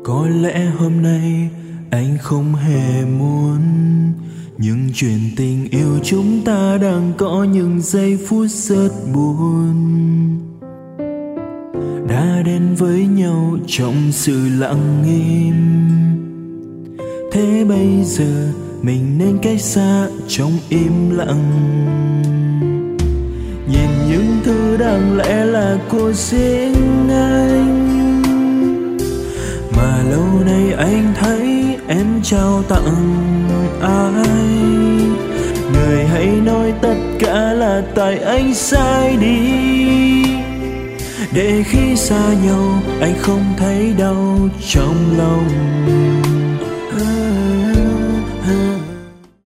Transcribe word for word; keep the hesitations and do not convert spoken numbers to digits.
Có lẽ hôm nay anh không hề muốn, nhưng chuyện tình yêu chúng ta đang có những giây phút rất buồn, đã đến với nhau trong sự lặng im. Thế bây giờ mình nên cách xa trong im lặng, nhìn những thứ đáng lẽ là của riêng anh, mà lâu nay anh thấy em trao tặng ai. Người hãy nói tất cả là tại anh sai đi, để khi xa nhau anh không thấy đau trong lòng.